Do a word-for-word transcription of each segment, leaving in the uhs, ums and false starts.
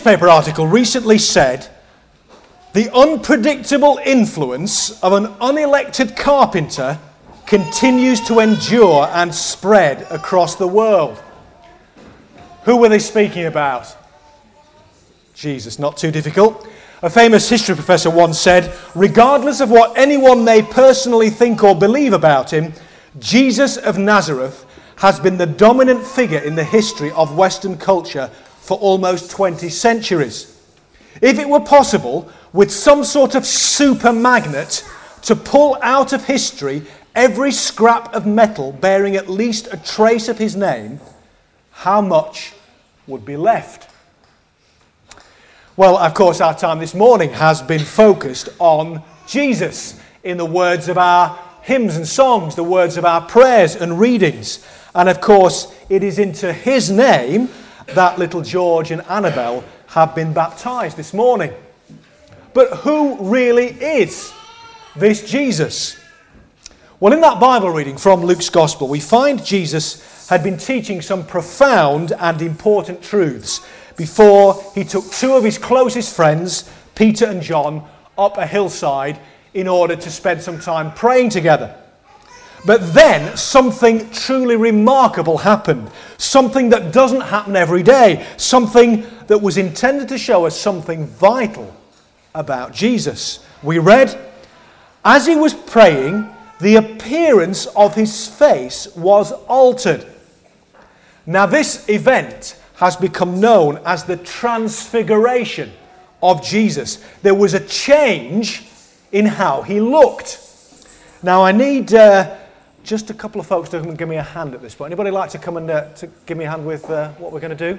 newspaper article recently said, the unpredictable influence of an unelected carpenter continues to endure and spread across the world. Who were they speaking about? Jesus, not too difficult. A famous history professor once said, regardless of what anyone may personally think or believe about him, Jesus of Nazareth has been the dominant figure in the history of Western culture for almost twenty centuries. If it were possible, with some sort of super magnet, to pull out of history every scrap of metal bearing at least a trace of his name, how much would be left? Well, of course, our time this morning has been focused on Jesus, in the words of our hymns and songs, the words of our prayers and readings. And of course, it is into his name that little George and Annabelle have been baptized this morning. But who really is this Jesus? Well, in that Bible reading from Luke's Gospel, we find Jesus had been teaching some profound and important truths before he took two of his closest friends, Peter and John, up a hillside in order to spend some time praying together. But then something truly remarkable happened. Something that doesn't happen every day. Something that was intended to show us something vital about Jesus. We read, as he was praying, the appearance of his face was altered. Now this event has become known as the Transfiguration of Jesus. There was a change in how he looked. Now I need uh, just a couple of folks to come and give me a hand at this point. Anybody like to come and uh, to give me a hand with uh, what we're going to do?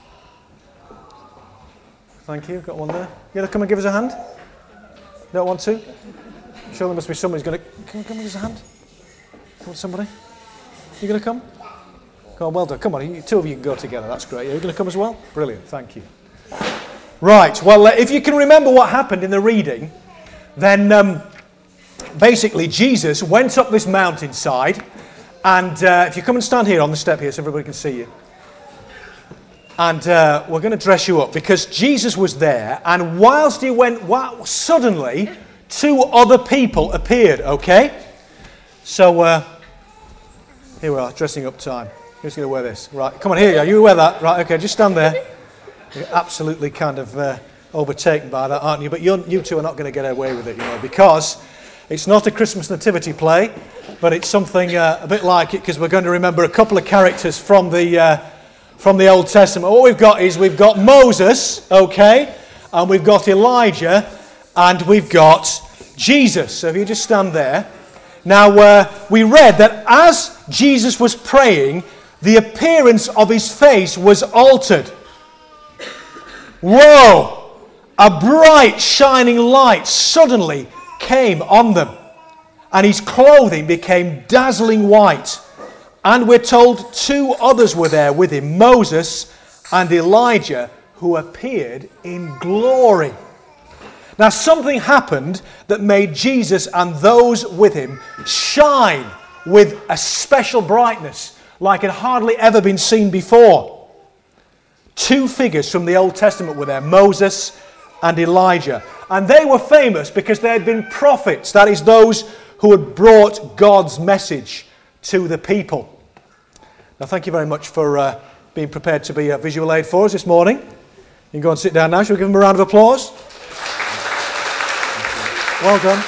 Thank you. Got one there. You going to come and give us a hand? Don't want to? I'm sure there must be somebody who's going to... Come and give us a hand. Come on, somebody. You going to come? Come on, well done. Come on, you, two of you can go together. That's great. Are you going to come as well? Brilliant. Thank you. Right. Well, uh, if you can remember what happened in the reading, then um, basically Jesus went up this mountainside, and uh, if you come and stand here on the step here so everybody can see you, and uh, we're going to dress you up because Jesus was there, and whilst he went, wow, suddenly two other people appeared, okay? So uh, here we are, dressing up time. Who's going to wear this? Right, come on, here you are. You wear that. Right, okay, just stand there. You're absolutely kind of uh, overtaken by that, aren't you? But you're, you two are not going to get away with it, you know, because it's not a Christmas nativity play, but it's something uh, a bit like it, because we're going to remember a couple of characters from the uh, from the Old Testament. What we've got is we've got Moses, okay, and we've got Elijah, and we've got Jesus. So if you just stand there. Now, uh, we read that as Jesus was praying, the appearance of his face was altered. Whoa! A bright, shining light suddenly came on them, and his clothing became dazzling white. And we're told two others were there with him, Moses and Elijah, who appeared in glory. Now, something happened that made Jesus and those with him shine with a special brightness like it had hardly ever been seen before. Two figures from the Old Testament were there, Moses and Elijah. And they were famous because they had been prophets, that is, those who had brought God's message to the people. Now, thank you very much for uh, being prepared to be a visual aid for us this morning. You can go and sit down now. Shall we give them a round of applause? Well done.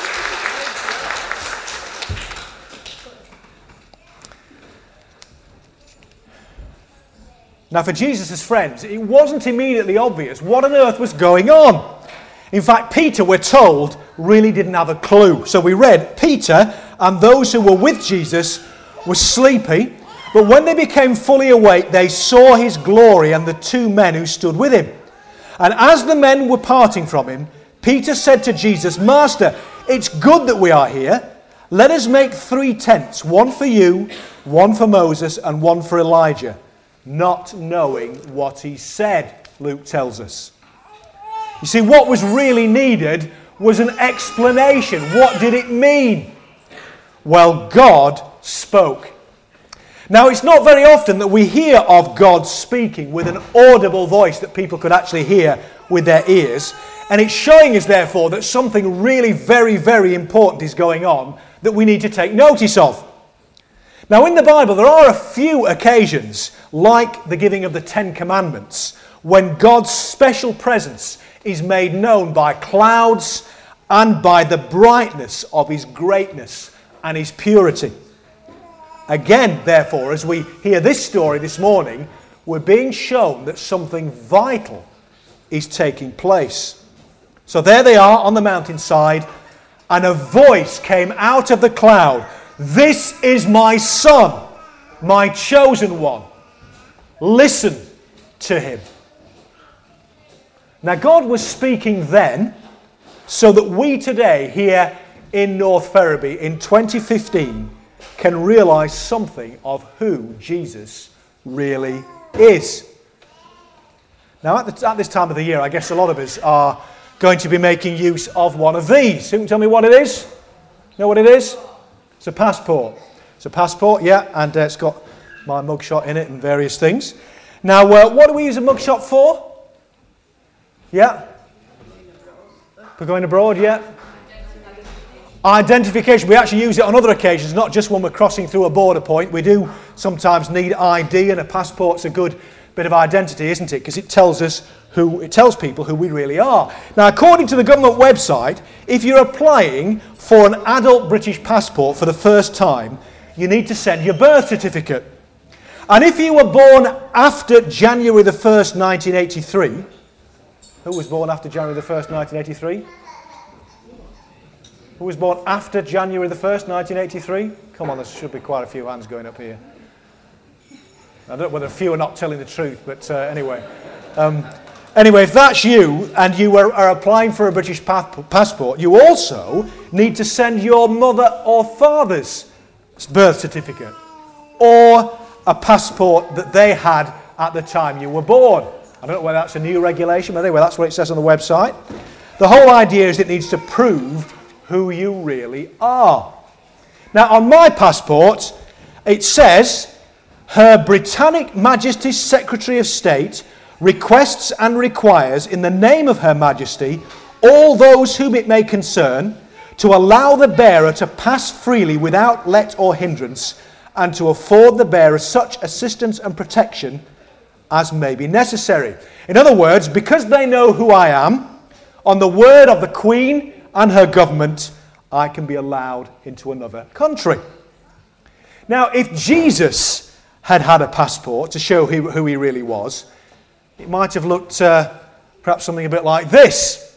Now, for Jesus' friends, it wasn't immediately obvious what on earth was going on. In fact, Peter, we're told, really didn't have a clue. So we read, Peter and those who were with Jesus were sleepy, but when they became fully awake, they saw his glory and the two men who stood with him. And as the men were parting from him, Peter said to Jesus, Master, it's good that we are here. Let us make three tents, one for you, one for Moses, and one for Elijah. Not knowing what he said, Luke tells us. You see, what was really needed was an explanation. What did it mean? Well, God spoke. Now, it's not very often that we hear of God speaking with an audible voice that people could actually hear with their ears. And it's showing us, therefore, that something really very, very important is going on that we need to take notice of. Now, in the Bible, there are a few occasions, like the giving of the Ten Commandments, when God's special presence is made known by clouds and by the brightness of his greatness and his purity. Again, therefore, as we hear this story this morning, we're being shown that something vital is taking place. So there they are on the mountainside, and a voice came out of the cloud. This is my son, my chosen one. Listen to him. Now, God was speaking then so that we today here in North Ferriby in twenty fifteen can realise something of who Jesus really is. Now, at, the, at this time of the year, I guess a lot of us are going to be making use of one of these. Who can tell me what it is? You know what it is? It's a passport. It's a passport, yeah, and uh, it's got my mugshot in it and various things. Now, uh, what do we use a mugshot for? Yeah? For going abroad, yeah? Identification. We actually use it on other occasions, not just when we're crossing through a border point. We do sometimes need I D, and a passport's a good bit of identity, isn't it? Because it tells us who, it tells people who we really are. Now, according to the government website, if you're applying for an adult British passport for the first time, you need to send your birth certificate. And if you were born after January the first, nineteen eighty-three, who was born after January the first, nineteen eighty-three? Who was born after January the first, nineteen eighty-three? Come on, there should be quite a few hands going up here. I don't know whether a few are not telling the truth, but uh, anyway. Um, anyway, if that's you and you are, are applying for a British pa- passport, you also need to send your mother or father's birth certificate or a passport that they had at the time you were born. I don't know whether that's a new regulation, but anyway, that's what it says on the website. The whole idea is it needs to prove who you really are. Now, on my passport, it says, Her Britannic Majesty's Secretary of State requests and requires, in the name of Her Majesty, all those whom it may concern, to allow the bearer to pass freely without let or hindrance, and to afford the bearer such assistance and protection as may be necessary. In other words, because they know who I am, on the word of the Queen and her government, I can be allowed into another country. Now, if Jesus had had a passport to show who, who he really was, it might have looked uh, perhaps something a bit like this.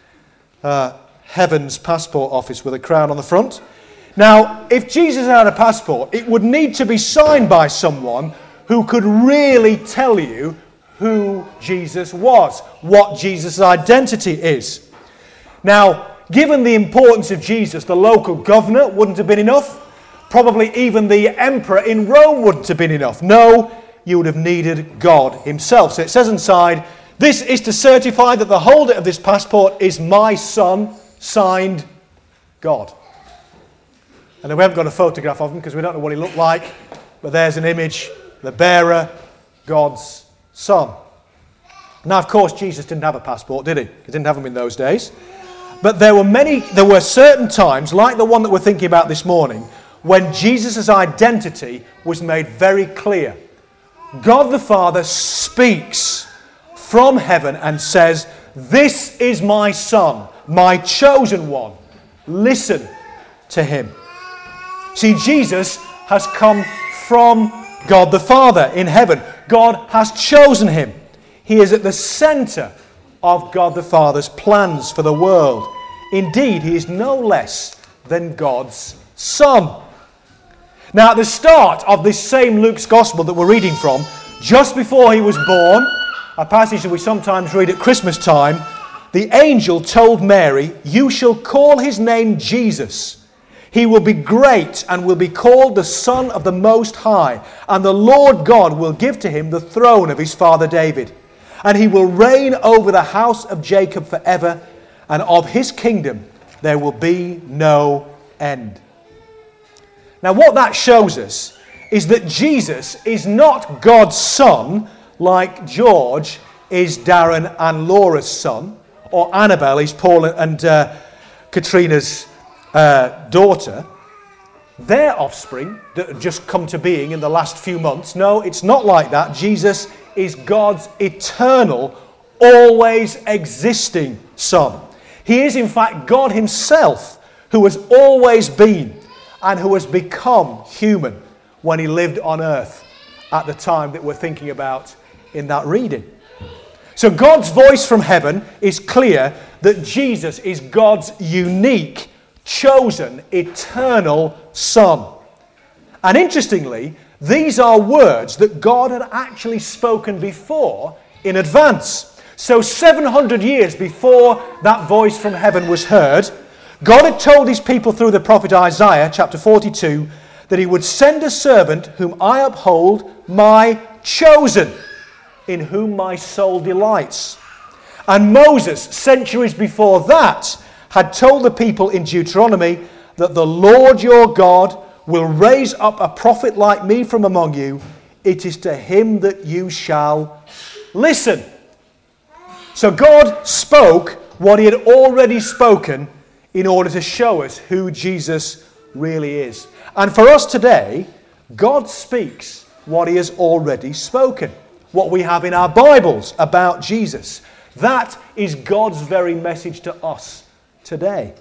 Uh, Heaven's Passport Office with a crown on the front. Now, if Jesus had a passport, it would need to be signed by someone who could really tell you who Jesus was, what Jesus' identity is. Now, given the importance of Jesus, the local governor wouldn't have been enough. Probably even the emperor in Rome wouldn't have been enough. No, you would have needed God himself. So it says inside, this is to certify that the holder of this passport is my son, signed God. And we haven't got a photograph of him because we don't know what he looked like, but there's an image, the bearer, God's son. Now, of course, Jesus didn't have a passport, did he? He didn't have them in those days. But there were many, there were certain times, like the one that we're thinking about this morning, when Jesus' identity was made very clear. God the Father speaks from heaven and says, this is my son, my chosen one. Listen to him. See, Jesus has come from God the Father in heaven. God has chosen him. He is at the center of God the Father's plans for the world. Indeed, he is no less than God's Son. Now, at the start of this same Luke's Gospel that we're reading from, just before he was born, a passage that we sometimes read at Christmas time, the angel told Mary, you shall call his name Jesus. He will be great and will be called the Son of the Most High, and the Lord God will give to him the throne of his father David. And he will reign over the house of Jacob forever, and of his kingdom there will be no end. Now, what that shows us is that Jesus is not God's son like George is Darren and Laura's son, or Annabelle is Paul and uh, Katrina's uh, daughter. Their offspring that had just come to being in the last few months. No, it's not like that. Jesus is God's eternal, always existing Son. He is in fact God himself, who has always been and who has become human when he lived on earth at the time that we're thinking about in that reading. So God's voice from heaven is clear that Jesus is God's unique, chosen, eternal Son. And interestingly, these are words that God had actually spoken before in advance. So seven hundred years before that voice from heaven was heard, God had told his people through the prophet Isaiah, chapter forty-two, that he would send a servant whom I uphold, my chosen, in whom my soul delights. And Moses, centuries before that, had told the people in Deuteronomy that the Lord your God will raise up a prophet like me from among you. It is to him that you shall listen. So God spoke what he had already spoken in order to show us who Jesus really is. And for us today, God speaks what he has already spoken. What we have in our Bibles about Jesus. That is God's very message to us today.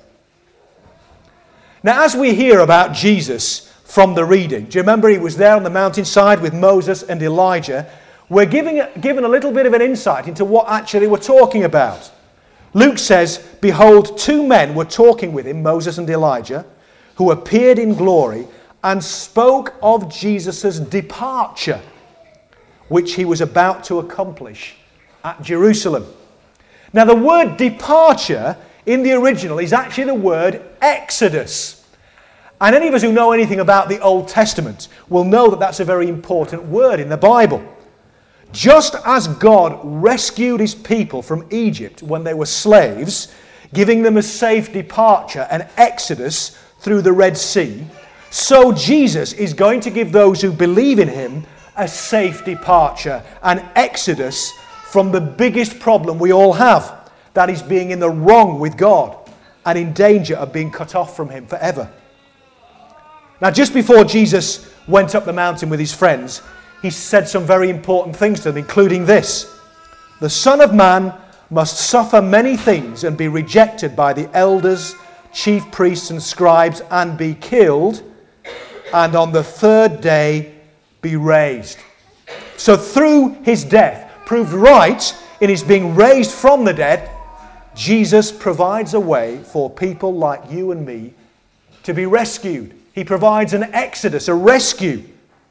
Now, as we hear about Jesus from the reading, do you remember he was there on the mountainside with Moses and Elijah? We're giving, given a little bit of an insight into what actually we're talking about. Luke says, behold, two men were talking with him, Moses and Elijah, who appeared in glory and spoke of Jesus' departure, which he was about to accomplish at Jerusalem. Now, the word departure in the original is actually the word exodus. And any of us who know anything about the Old Testament will know that that's a very important word in the Bible. Just as God rescued his people from Egypt when they were slaves, giving them a safe departure, an exodus through the Red Sea, so Jesus is going to give those who believe in him a safe departure, an exodus from the biggest problem we all have, that is being in the wrong with God and in danger of being cut off from him forever. Now, just before Jesus went up the mountain with his friends, he said some very important things to them, including this: the Son of Man must suffer many things and be rejected by the elders, chief priests and scribes, and be killed, and on the third day be raised. So through his death, proved right in his being raised from the dead, Jesus provides a way for people like you and me to be rescued. He provides an exodus, a rescue.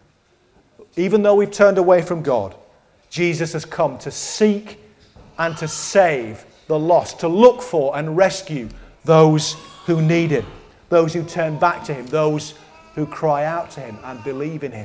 Even though we've turned away from God, Jesus has come to seek and to save the lost, to look for and rescue those who need him, those who turn back to him, those who cry out to him and believe in him.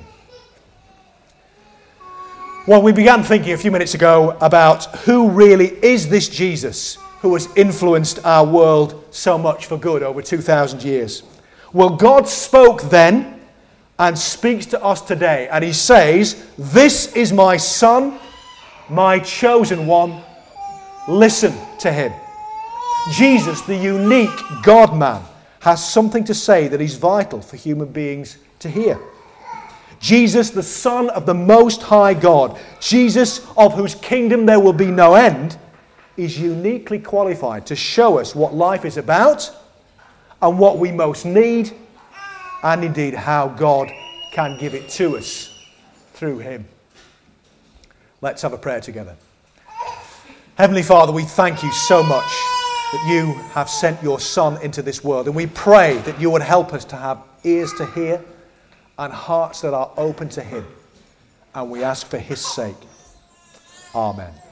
Well, we began thinking a few minutes ago about who really is this Jesus who has influenced our world so much for good over two thousand years. Well, God spoke then and speaks to us today, and he says, "This is my Son, my chosen one. Listen to him." Jesus, the unique God-man, has something to say that is vital for human beings to hear. Jesus, the Son of the Most High God, Jesus of whose kingdom there will be no end, is uniquely qualified to show us what life is about and what we most need, and indeed how God can give it to us through him. Let's have a prayer together. Heavenly Father, we thank you so much that you have sent your Son into this world, and we pray that you would help us to have ears to hear and hearts that are open to him, and we ask for his sake. Amen.